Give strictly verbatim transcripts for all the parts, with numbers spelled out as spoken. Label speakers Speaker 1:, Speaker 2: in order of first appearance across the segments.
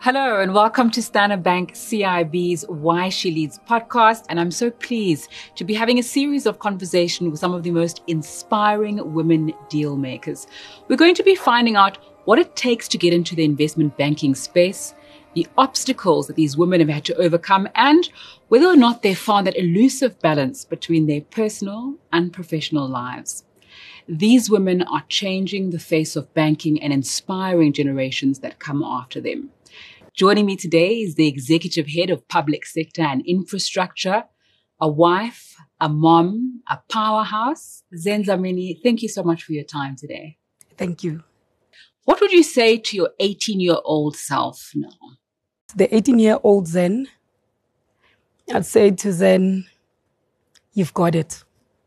Speaker 1: Hello and welcome to Standard Bank C I B's Why She Leads podcast. And I'm so pleased to be having a series of conversations with some of the most inspiring women deal makers. We're going to be finding out what it takes to get into the investment banking space, the obstacles that these women have had to overcome, and whether or not they found that elusive balance between their personal and professional lives. These women are changing the face of banking and inspiring generations that come after them. Joining me today is the Executive Head of Public Sector and Infrastructure, a wife, a mom, a powerhouse. Zen Dlamini, thank you so much for your time today.
Speaker 2: Thank you.
Speaker 1: What would you say to your eighteen-year-old self now?
Speaker 2: The eighteen-year-old Zen, I'd say to Zen, you've got it.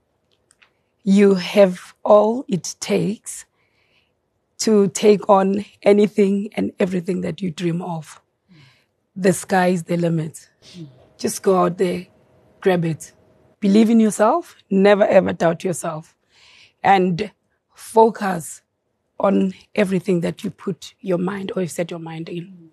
Speaker 2: You have all it takes to take on anything and everything that you dream of. Mm. The sky's the limit. Mm. Just go out there, grab it. Believe in yourself, never ever doubt yourself. And focus on everything that you put your mind or you set your mind in.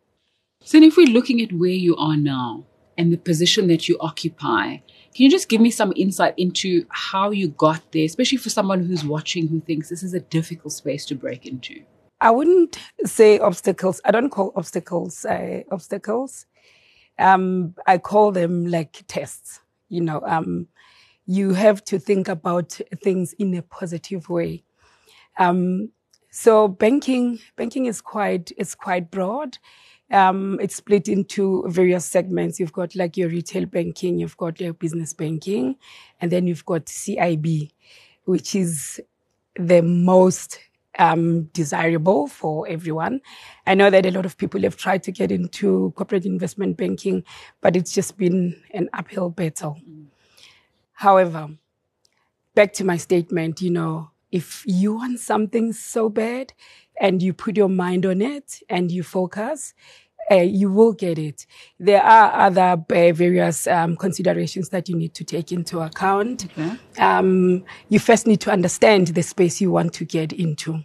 Speaker 1: So if we're looking at where you are now and the position that you occupy, can you just give me some insight into how you got there, especially for someone who's watching who thinks this is a difficult space to break into?
Speaker 2: I wouldn't say obstacles. I don't call obstacles uh, obstacles. Um, I call them like tests. You know, um, you have to think about things in a positive way. Um, so banking, banking is quite, it's quite broad. Um, it's split into various segments. You've got like your retail banking, you've got your business banking, and then you've got C I B, which is the most um, desirable for everyone. I know that a lot of people have tried to get into corporate investment banking, but it's just been an uphill battle. Mm. However, back to my statement, you know, if you want something so bad and you put your mind on it and you focus, uh, you will get it. There are other uh, various um, considerations that you need to take into account. Okay. Um, you first need to understand the space you want to get into.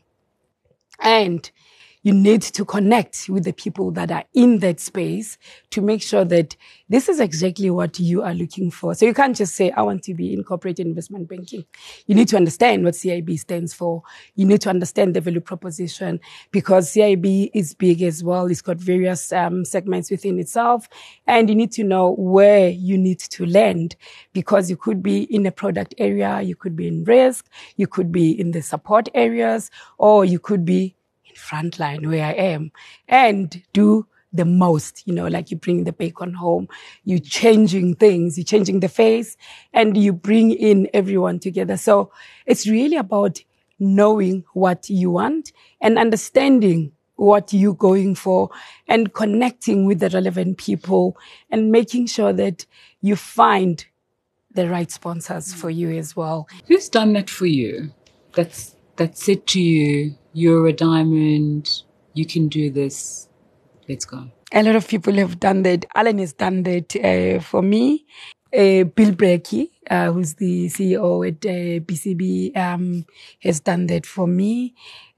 Speaker 2: And you need to connect with the people that are in that space to make sure that this is exactly what you are looking for. So you can't just say, I want to be in corporate investment banking. You need to understand what C I B stands for. You need to understand the value proposition because C I B is big as well. It's got various um, segments within itself. And you need to know where you need to land because you could be in a product area, you could be in risk, you could be in the support areas, or you could be frontline where I am and do the most, you know, like you bring the bacon home, you changing things, you changing the face and you bring in everyone together. So it's really about knowing what you want and understanding what you're going for and connecting with the relevant people and making sure that you find the right sponsors for you as well.
Speaker 1: Who's done that for you? That's, that said to you, you're a diamond, you can do this, let's go.
Speaker 2: A lot of people have done that. Alan has done that uh, for me. Uh, Bill Brecky, uh, who's the C E O at uh, B C B, um, has done that for me.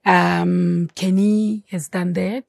Speaker 2: Um, Kenny has done that.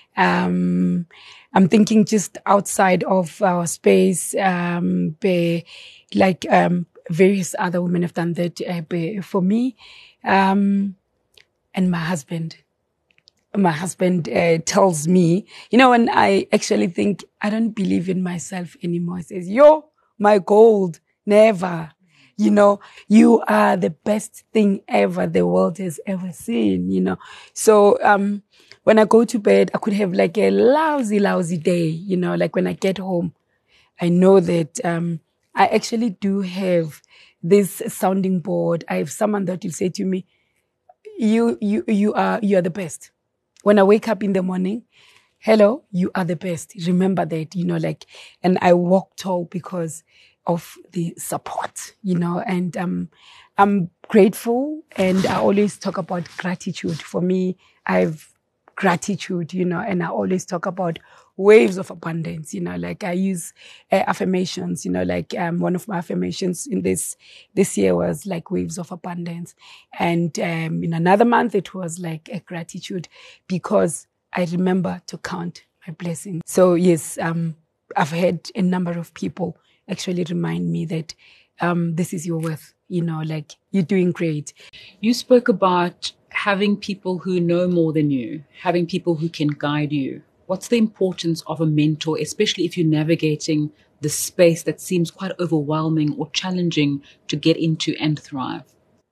Speaker 2: Um, I'm thinking just outside of our space, um, be, like um, various other women have done that uh, be, for me. Um, And my husband, my husband uh, tells me, you know, when I actually think I don't believe in myself anymore, he says, yo, my gold, never. You know, you are the best thing ever the world has ever seen, you know. So um, when I go to bed, I could have like a lousy, lousy day, you know, like when I get home, I know that um, I actually do have this sounding board. I have someone that will say to me, You, you, you are, you are the best. When I wake up in the morning, hello, you are the best. Remember that, you know, like, and I walk tall because of the support, you know, and, um, I'm grateful and I always talk about gratitude. For me, I've gratitude, you know, and I always talk about waves of abundance, you know, like I use uh, affirmations, you know, like um, one of my affirmations in this this year was like waves of abundance. And um, in another month, it was like a gratitude because I remember to count my blessing. So yes, um, I've had a number of people actually remind me that um, this is your worth, you know, like you're doing great.
Speaker 1: You spoke about having people who know more than you, having people who can guide you. What's the importance of a mentor, especially if you're navigating the space that seems quite overwhelming or challenging to get into and thrive?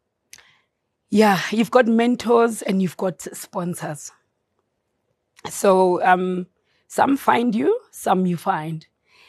Speaker 2: Yeah, you've got mentors and you've got sponsors. So um, some find you, some you find.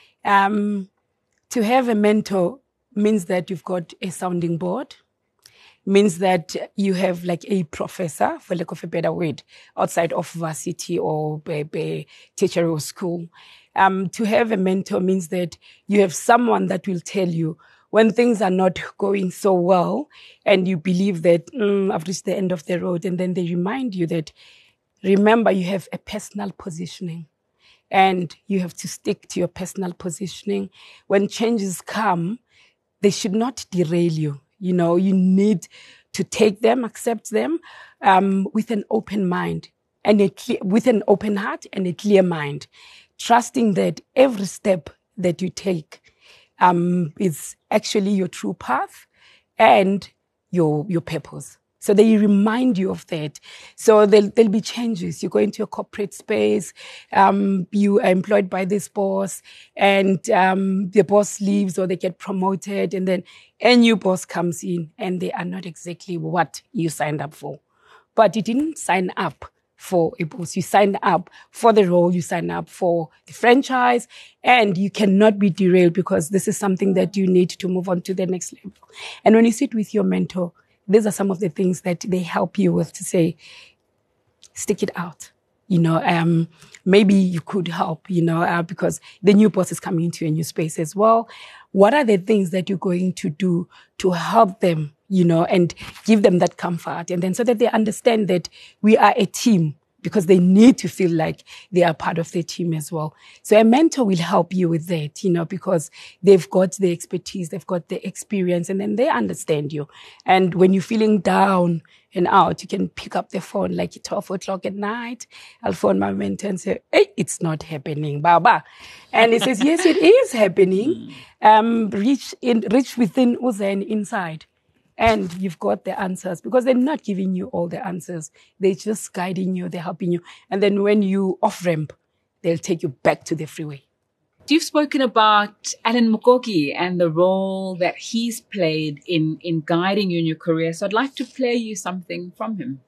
Speaker 2: Um, to have a mentor means that you've got a sounding board, means that you have like a professor, for lack of a better word, outside of varsity or a, a teacher or school. Um, to have a mentor means that you have someone that will tell you when things are not going so well and you believe that mm, I've reached the end of the road, and then they remind you that, remember, you have a personal positioning and you have to stick to your personal positioning. When changes come, they should not derail you. You know, you need to take them, accept them um, with an open mind and a clear, with an open heart and a clear mind, trusting that every step that you take um, is actually your true path and your your purpose. So they remind you of that. So there'll, there'll be changes. You go into a corporate space, um, you are employed by this boss, and um, the boss leaves or they get promoted, and then a new boss comes in, and they are not exactly what you signed up for. But you didn't sign up for a boss. You signed up for the role, you signed up for the franchise, and you cannot be derailed because this is something that you need to move on to the next level. And when you sit with your mentor, these are some of the things that they help you with to say, stick it out. You know, um, maybe you could help, you know, uh, because the new boss is coming into a new space as well. What are the things that you're going to do to help them, you know, and give them that comfort? And then so that they understand that we are a team, because they need to feel like they are part of the team as well. So a mentor will help you with that, you know, because they've got the expertise, they've got the experience, and then they understand you. And when you're feeling down and out, you can pick up the phone like at twelve o'clock at night. I'll phone my mentor and say, hey, it's not happening, Baba. And he says, yes, it is happening. Um, reach in, reach within Uzen inside. And you've got the answers, because they're not giving you all the answers. They're just guiding you, they're helping you. And then when you off-ramp, they'll take you back to the freeway.
Speaker 1: You've spoken about Alan Mokoki and the role that he's played in, in guiding you in your career. So I'd like to play you something from him.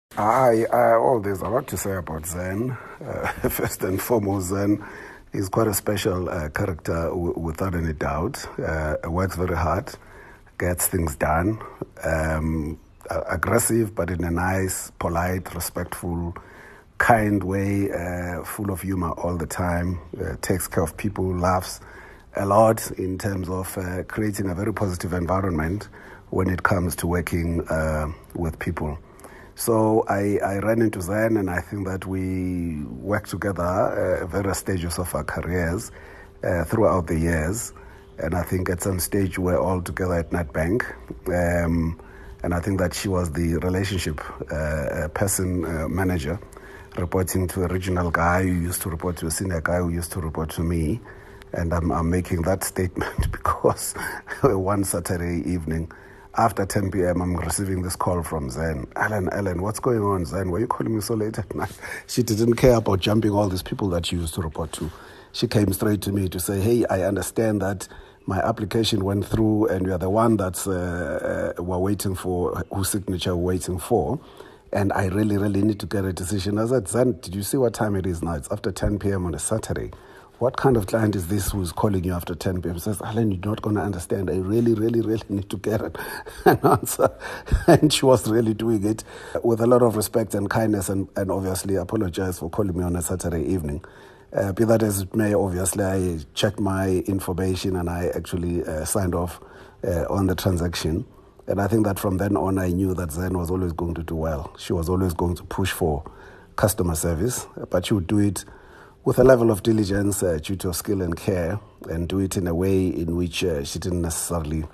Speaker 3: I, I, oh, there's a lot to say about Zen. Uh, first and foremost, Zen is quite a special uh, character, w- without any doubt. Uh, works very hard, gets things done, um, aggressive, but in a nice, polite, respectful, kind way, uh, full of humor all the time, uh, takes care of people, laughs a lot in terms of uh, creating a very positive environment when it comes to working uh, with people. So I, I ran into Zen, and I think that we worked together uh, at various stages of our careers uh, throughout the years. And I think at some stage we were all together at Nedbank. Um, and I think that she was the relationship uh, person, uh, manager, reporting to a regional guy who used to report to a senior guy who used to report to me. And I'm, I'm making that statement because one Saturday evening, after ten p.m., I'm receiving this call from Zen. Alan, Alan, what's going on, Zen? Why are you calling me so late at night? She didn't care about jumping all these people that she used to report to. She came straight to me to say, hey, I understand that my application went through and you're the one that's uh, uh, we're waiting for, whose signature we're waiting for. And I really, really need to get a decision. I said, Zen, did you see what time it is now? It's after ten p.m. on a Saturday. What kind of client is this who's calling you after ten p.m.? He says, Alan, you're not going to understand. I really, really, really need to get an answer. And she was really doing it with a lot of respect and kindness, and, and obviously apologize for calling me on a Saturday evening. Uh, be that as it may, obviously I checked my information and I actually uh, signed off uh, on the transaction. And I think that from then on I knew that Zen was always going to do well. She was always going to push for customer service, but she would do it with a level of diligence uh, due to skill and care, and do it in a way in which uh, she didn't necessarily,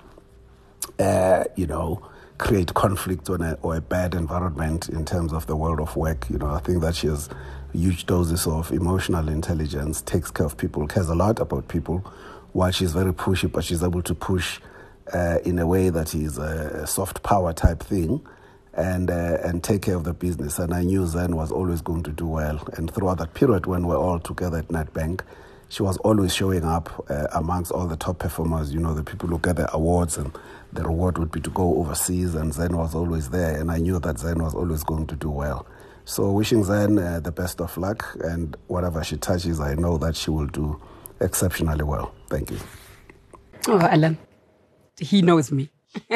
Speaker 3: uh, you know, create conflict or a, or a bad environment in terms of the world of work. You know, I think that she has huge doses of emotional intelligence, takes care of people, cares a lot about people, while she's very pushy, but she's able to push uh, in a way that is a soft power type thing, and uh, and take care of the business. And I knew Zen was always going to do well. And throughout that period when we're all together at Nedbank, she was always showing up uh, amongst all the top performers, you know, the people who get the awards, and the reward would be to go overseas, and Zen was always there, and I knew that Zen was always going to do well. So wishing Zen uh, the best of luck, and whatever she touches, I know that she will do exceptionally well. Thank you.
Speaker 2: Oh, Alan, he knows me.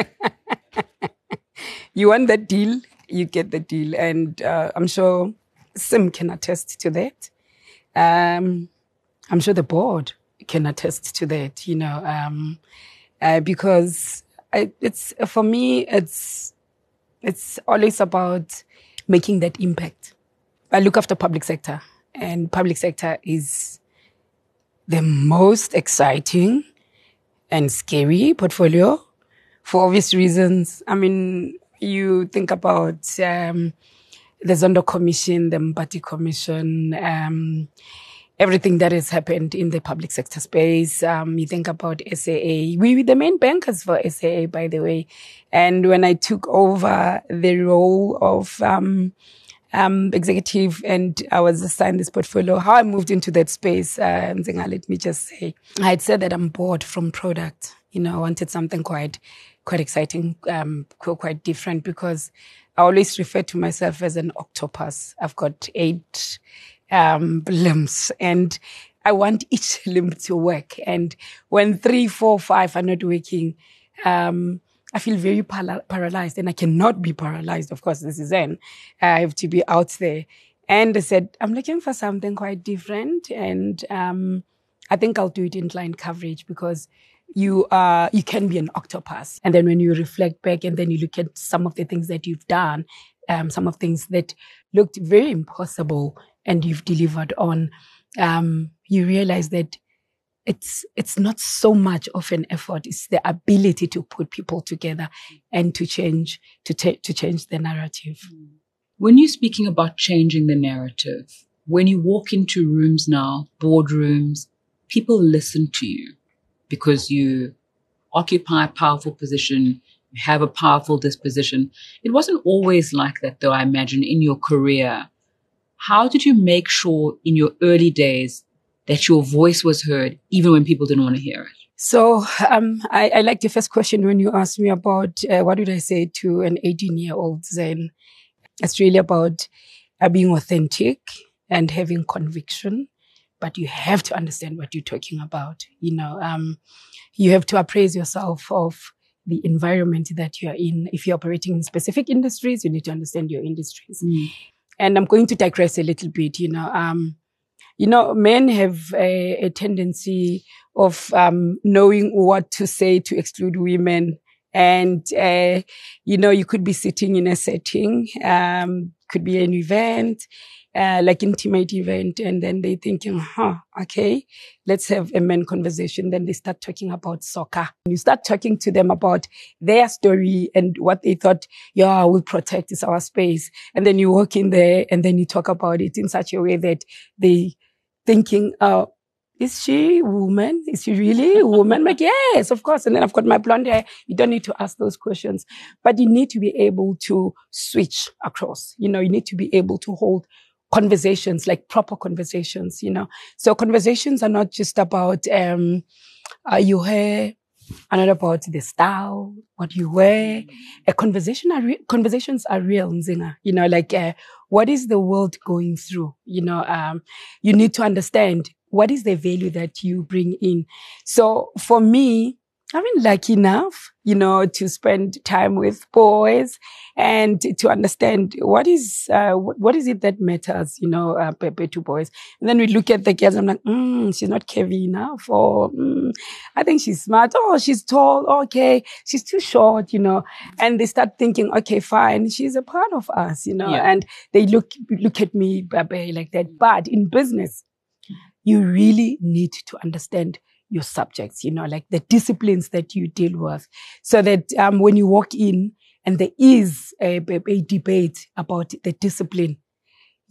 Speaker 2: You want that deal, you get the deal, and uh, I'm sure Sim can attest to that. Um, I'm sure the board can attest to that, you know, um, uh, because I, it's for me, it's it's always about making that impact. I look after public sector, and public sector is the most exciting and scary portfolio for obvious reasons. I mean, you think about um, the Zondo Commission, the Mbati Commission, um, everything that has happened in the public sector space. Um, you think about S A A. We were the main bankers for S A A, by the way. And when I took over the role of um, um, executive and I was assigned this portfolio, how I moved into that space, uh, let me just say, I had said that I'm bored from product. You know, I wanted something quite, quite exciting, um, quite different, because I always refer to myself as an octopus. I've got eight Um, limbs, and I want each limb to work. And when three, four, five are not working, um, I feel very para- paralyzed, and I cannot be paralyzed. Of course, this is Zen. I have to be out there. And I said, I'm looking for something quite different. And, um, I think I'll do it in client coverage, because you are, you can be an octopus. And then when you reflect back and then you look at some of the things that you've done, um, some of things that looked very impossible, and you've delivered on, um, you realize that it's it's not so much of an effort; it's the ability to put people together and to change to ta- to change the narrative.
Speaker 1: When you're speaking about changing the narrative, when you walk into rooms now, boardrooms, people listen to you because you occupy a powerful position. You have a powerful disposition. It wasn't always like that, though. I imagine in your career. How did you make sure in your early days that your voice was heard, even when people didn't want to hear it?
Speaker 2: So um, I, I like the first question when you asked me about uh, what did I say to an eighteen-year-old Zen. It's really about uh, being authentic and having conviction, but you have to understand what you're talking about. You know, um, you have to appraise yourself of the environment that you are in. If you're operating in specific industries, you need to understand your industries. Mm. And I'm going to digress a little bit, you know, um, you know, men have a, a tendency of, um, knowing what to say to exclude women. And, uh, you know, you could be sitting in a setting, um, could be an event, uh, like intimate event. And then they thinking, huh, okay, let's have a men conversation. Then they start talking about soccer. You start talking to them about their story and what they thought, yeah, we'll protect is our space. And then you walk in there and then you talk about it in such a way that they thinking, uh, is she a woman? Is she really a woman? I'm like, yes, of course. And then I've got my blonde hair. You don't need to ask those questions, but you need to be able to switch across. You know, you need to be able to hold conversations, like proper conversations, you know. So conversations are not just about, um, uh, your hair, are not about the style, what you wear. A conversation are re- conversations are real, Nzinga. You know, like, uh, what is the world going through? You know, um, you need to understand what is the value that you bring in. So for me, I've been lucky enough, you know, to spend time with boys and to understand what is, uh, what is it that matters, you know, uh, to boys. And then we look at the girls, I'm like, mm, she's not curvy enough, or, mm, I think she's smart. Oh, she's tall. Okay. She's too short, you know, and they start thinking, okay, fine. She's a part of us, you know, yeah. And they look, look at me like that. But in business, you really need to understand your subjects, you know, like the disciplines that you deal with, so that um, when you walk in and there is a, a, a debate about the discipline,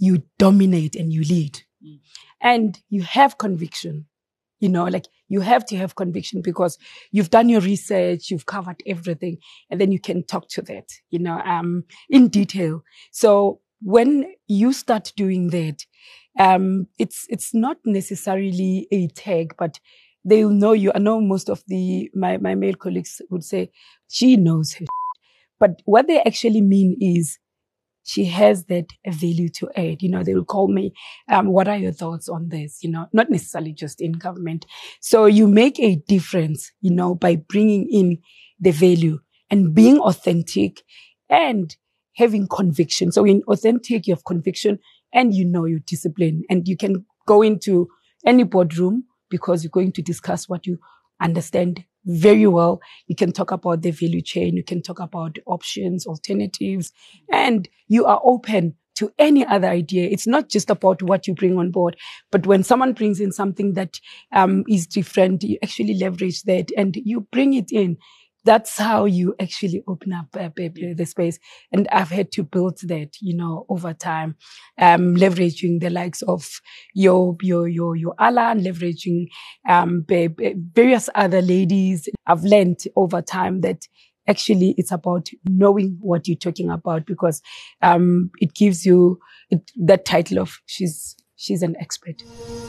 Speaker 2: you dominate and you lead. Mm. And you have conviction. You know, like you have to have conviction because you've done your research, you've covered everything, and then you can talk to that, you know, um, in detail. So when you start doing that, um, it's, it's not necessarily a tag, but they will know you. I know most of the, my, my male colleagues would say, she knows her. But what they actually mean is, she has that value to add. You know, they will call me, um, what are your thoughts on this? You know, not necessarily just in government. So you make a difference, you know, by bringing in the value and being authentic and having conviction. So in authentic, you have conviction and you know your discipline, and you can go into any boardroom because you're going to discuss what you understand very well. You can talk about the value chain. You can talk about options, alternatives, and you are open to any other idea. It's not just about what you bring on board, but when someone brings in something that um, is different, you actually leverage that and you bring it in. That's how you actually open up uh, the space. And I've had to build that, you know, over time, um, leveraging the likes of your, your, your, your Alan, leveraging, um, various other ladies. I've learned over time that actually it's about knowing what you're talking about because, um, it gives you it, that title of she's, she's an expert.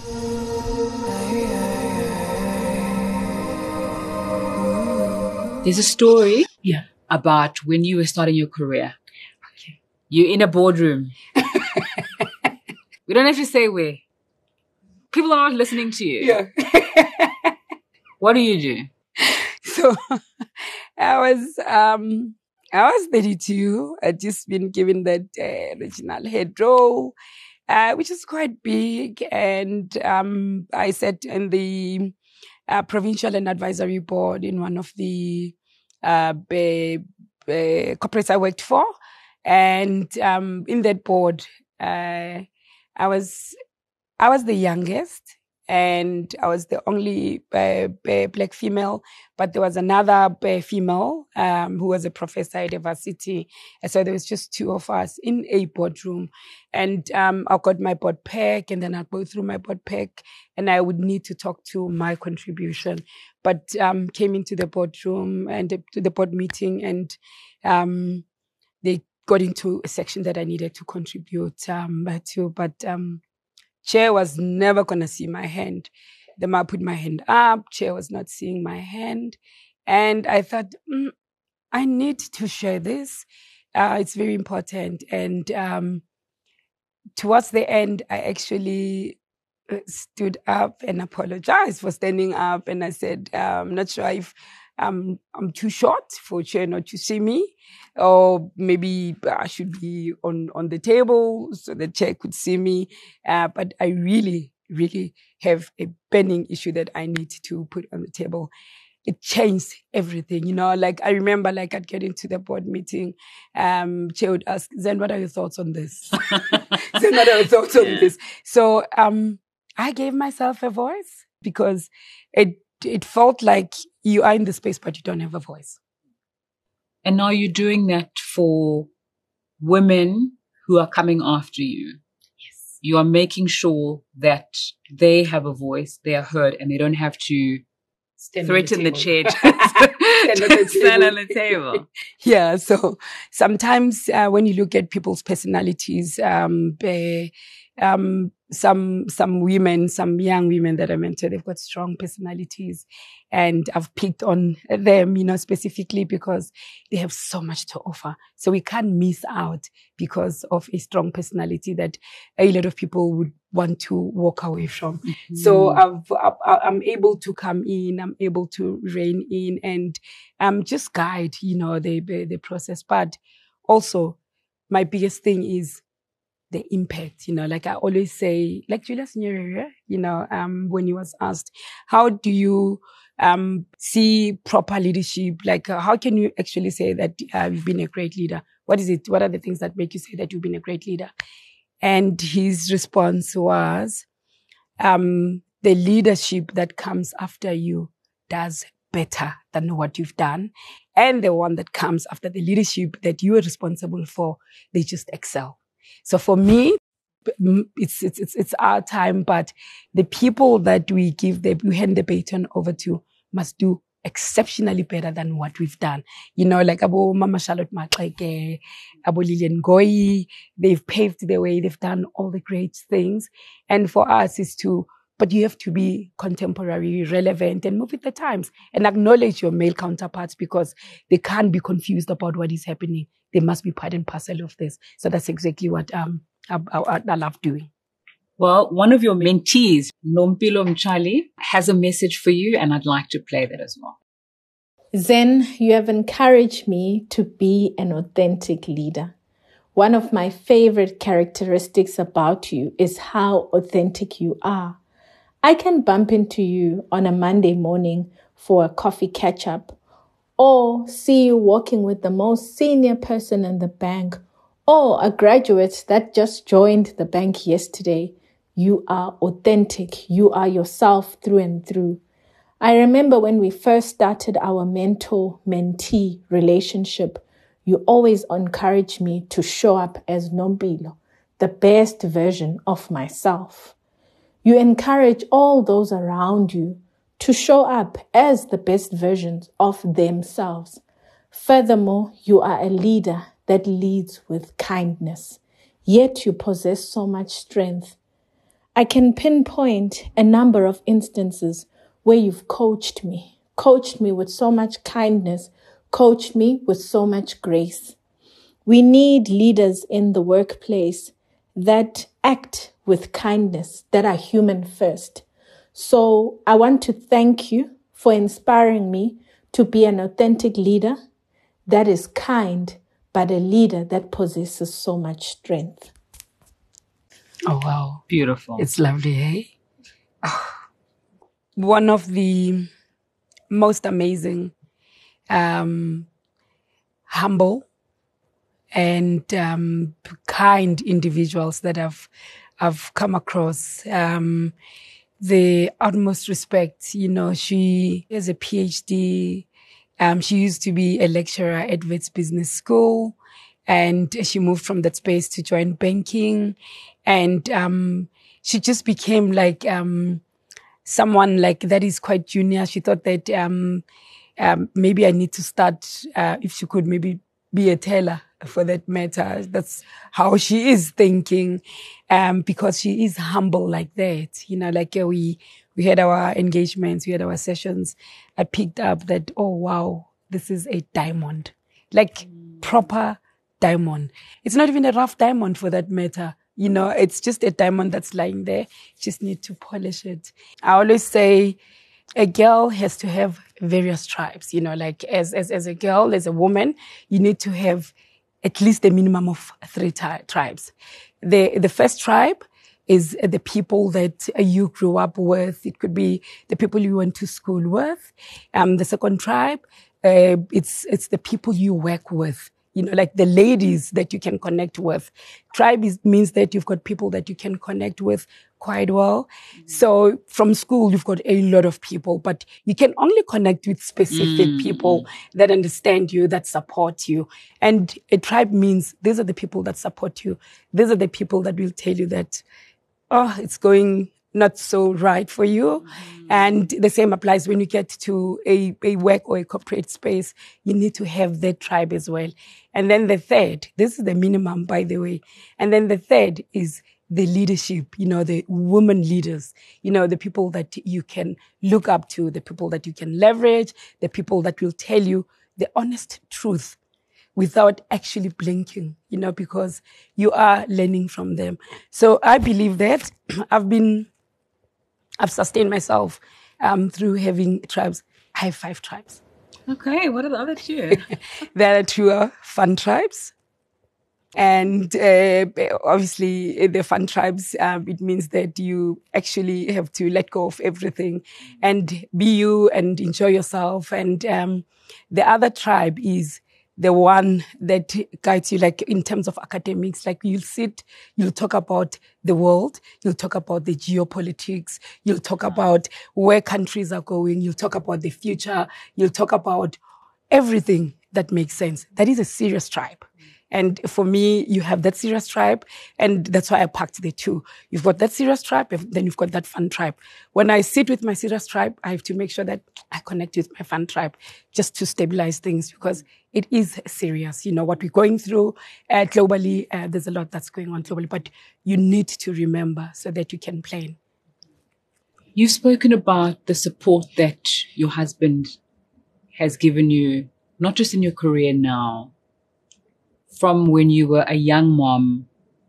Speaker 1: There's a story
Speaker 2: yeah.
Speaker 1: about when you were starting your career. Okay. You're in a boardroom. We don't have to say where. People are not listening to you.
Speaker 2: Yeah.
Speaker 1: What do you do?
Speaker 2: So I was um I was thirty-two. I'd just been given that uh, regional head role, uh, which is quite big, and um I sat in the Uh, provincial and advisory board in one of the uh, be, be corporates I worked for. And um, in that board, uh, I was I was the youngest and I was the only uh, black female, but there was another female um, who was a professor at university. And so there was just two of us in a boardroom. And um, I got my board pack, and then I'd go through my board pack, and I would need to talk to my contribution. But um, came into the boardroom and to the board meeting, and um, they got into a section that I needed to contribute um, to. But um, Chair was never going to see my hand. The I put my hand up. Chair was not seeing my hand. And I thought, mm, I need to share this. Uh, it's very important. And um, towards the end, I actually stood up and apologized for standing up. And I said, uh, I'm not sure if um, I'm too short for Chair not to see me, or maybe I should be on, on the table so the Chair could see me. Uh, but I really, really have a burning issue that I need to put on the table. It changed everything, you know, like I remember like I'd get into the board meeting, um, Chair would ask, Zen, what are your thoughts on this? Zen, what are your thoughts on yeah. this? So, um, I gave myself a voice because it, it felt like you are in the space, but you don't have a voice.
Speaker 1: And now you're doing that for women who are coming after you.
Speaker 2: Yes.
Speaker 1: You are making sure that they have a voice, they are heard, and they don't have to Stand threaten the, the chair to stand on the table.
Speaker 2: Yeah. So sometimes uh, when you look at people's personalities, um, they, um, some, some women, some young women that I mentor, they've got strong personalities, and I've picked on them, you know, specifically because they have so much to offer. So we can't miss out because of a strong personality that a lot of people would want to walk away from. Mm-hmm. So I've, I've, I'm able to come in, I'm able to rein in and um, just guide, you know, the, the, the process. But also my biggest thing is the impact, you know, like I always say, like Julius Nyerere, you know, um, when he was asked, how do you um, see proper leadership? Like, uh, how can you actually say that uh, you've been a great leader? What is it? What are the things that make you say that you've been a great leader? And his response was, um, the leadership that comes after you does better than what you've done. And the one that comes after the leadership that you are responsible for, they just excel. So for me, it's, it's, it's, it's our time, but the people that we give the, we hand the baton over to must do exceptionally better than what we've done. You know, like Abo Mama Charlotte Maxeke, Abo Lilian Goyi, they've paved the way, they've done all the great things. And for us is to, but you have to be contemporary, relevant, and move with the times and acknowledge your male counterparts because they can't be confused about what is happening. They must be part and parcel of this. So that's exactly what um I, I, I love doing.
Speaker 1: Well, one of your mentees, Nompilo Mchali, has a message for you, and I'd like to play that as well.
Speaker 4: Zen, you have encouraged me to be an authentic leader. One of my favorite characteristics about you is how authentic you are. I can bump into you on a Monday morning for a coffee catch-up, or see you walking with the most senior person in the bank, or a graduate that just joined the bank yesterday. You are authentic. You are yourself through and through. I remember when we first started our mentor-mentee relationship, you always encouraged me to show up as Nompilo, the best version of myself. You encourage all those around you to show up as the best versions of themselves. Furthermore, you are a leader that leads with kindness, yet you possess so much strength. I can pinpoint a number of instances where you've coached me, coached me with so much kindness, coached me with so much grace. We need leaders in the workplace that act with kindness, that are human first. So I want to thank you for inspiring me to be an authentic leader that is kind, but a leader that possesses so much strength.
Speaker 2: Oh, wow.
Speaker 1: Beautiful.
Speaker 2: It's lovely, eh? Oh. One of the most amazing, um, humble, and um, kind individuals that I've I've come across. Um, the utmost respect. You know, she has a P H D. Um, she used to be a lecturer at Wits Business School, and she moved from that space to join banking. And um, she just became like um, someone like that is quite junior. She thought that um, um, maybe I need to start, uh, if she could maybe be a teller for that matter. That's how she is thinking, um, because she is humble like that. You know, like uh, we we had our engagements, we had our sessions. I picked up that, oh, wow, this is a diamond, like mm. proper diamond. It's not even a rough diamond for that matter. You know, it's just a diamond that's lying there. You just need to polish it. I always say a girl has to have various tribes. You know, like as, as, as a girl, as a woman, you need to have at least a minimum of three tri- tribes. The, the first tribe is the people that you grew up with. It could be the people you went to school with. Um, the second tribe, uh, it's, it's the people you work with. You know, like the ladies that you can connect with. Tribe is, means that you've got people that you can connect with quite well. Mm. So from school, you've got a lot of people, but you can only connect with specific mm. people that understand you, that support you. And a tribe means these are the people that support you. These are the people that will tell you that, oh, it's going not so right for you. Mm. And the same applies when you get to a, a work or a corporate space. You need to have that tribe as well. And then the third, this is the minimum, by the way. And then the third is the leadership, you know, the women leaders, you know, the people that you can look up to, the people that you can leverage, the people that will tell you the honest truth without actually blinking, you know, because you are learning from them. So I believe that I've been, I've sustained myself um, through having tribes. I have five tribes.
Speaker 1: Okay, what are the other two?
Speaker 2: The other two are fun tribes. And uh, obviously, the fun tribes, um, it means that you actually have to let go of everything and be you and enjoy yourself. And um, the other tribe is the one that guides you, like in terms of academics, like you'll sit, you'll talk about the world, you'll talk about the geopolitics, you'll talk about where countries are going, you'll talk about the future, you'll talk about everything that makes sense. That is a serious tribe. And for me, you have that serious tribe, and that's why I packed the two. You've got that serious tribe, then you've got that fun tribe. When I sit with my serious tribe, I have to make sure that I connect with my fun tribe just to stabilize things, because it is serious. You know, what we're going through uh, globally, uh, there's a lot that's going on globally, but you need to remember so that you can plan.
Speaker 1: You've spoken about the support that your husband has given you, not just in your career now, from when you were a young mom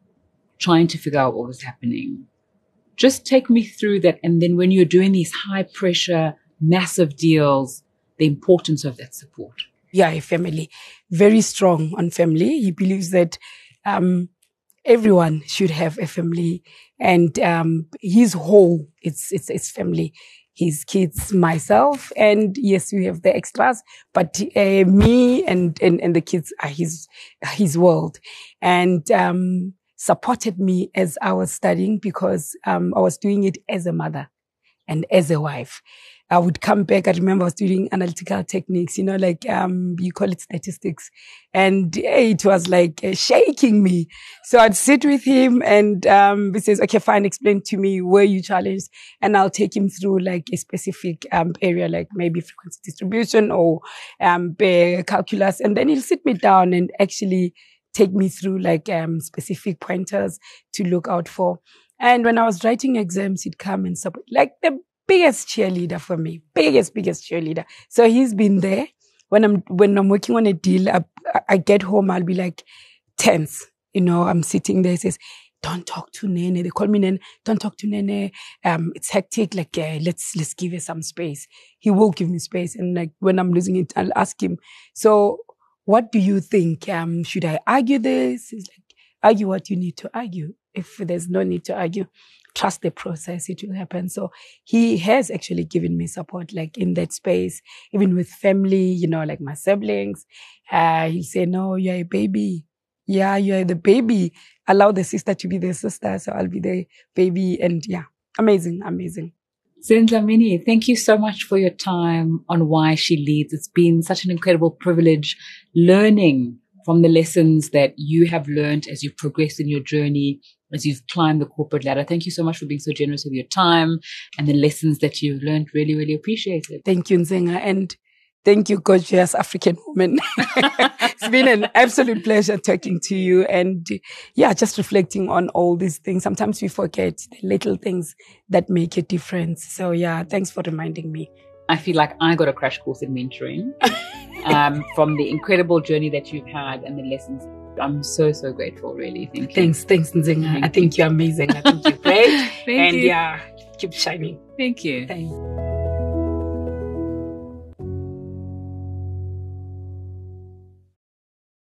Speaker 1: trying to figure out what was happening. Just take me through that. And then when you're doing these high pressure, massive deals, the importance of that support.
Speaker 2: Yeah, a family. Very strong on family. He believes that um, everyone should have a family, and um, his whole, it's, it's, it's family. His kids, myself, and yes, we have the extras, but uh, me and, and, and the kids are his, his world. And, um, supported me as I was studying, because, um, I was doing it as a mother and as a wife. I would come back. I remember I was doing analytical techniques, you know, like, um, you call it statistics. And it was like uh, shaking me. So I'd sit with him, and, um, he says, okay, fine, explain to me where you challenged. And I'll take him through like a specific, um, area, like maybe frequency distribution or, um, calculus. And then he'll sit me down and actually take me through like, um, specific pointers to look out for. And when I was writing exams, he'd come and support, like the biggest cheerleader for me, biggest, biggest cheerleader. So he's been there. When I'm, when I'm working on a deal, I, I get home, I'll be like tense. You know, I'm sitting there, he says, don't talk to Nene. They call me Nene. Don't talk to Nene. Um, it's hectic. Like, uh, let's, let's give her some space. He will give me space. And like, when I'm losing it, I'll ask him, so what do you think? Um, should I argue this? He's like, argue what you need to argue. If there's no need to argue, trust the process, it will happen. So he has actually given me support, like in that space, even with family, you know, like my siblings. Uh, he'll say, no, you're a baby. Yeah, you're the baby. Allow the sister to be the sister. So I'll be the baby. And yeah, amazing, amazing.
Speaker 1: Zendlamini, thank you so much for your time on Why She Leads. It's been such an incredible privilege learning from the lessons that you have learned as you've progressed in your journey, as you've climbed the corporate ladder. Thank you so much for being so generous with your time and the lessons that you've learned. Really, really appreciate it.
Speaker 2: Thank you, Nzenga. And thank you, gorgeous African woman. It's been an absolute pleasure talking to you. And yeah, just reflecting on all these things. Sometimes we forget the little things that make a difference. So yeah, thanks for reminding me.
Speaker 1: I feel like I got a crash course in mentoring um, from the incredible journey that you've had and the lessons. I'm so, so grateful, really. Thank you.
Speaker 2: Thanks, thanks, Nzenga. Thank I think you. You're amazing. I think you're great.
Speaker 1: Thank
Speaker 2: and
Speaker 1: you.
Speaker 2: yeah, keep shining.
Speaker 1: Thank you.
Speaker 2: Thanks.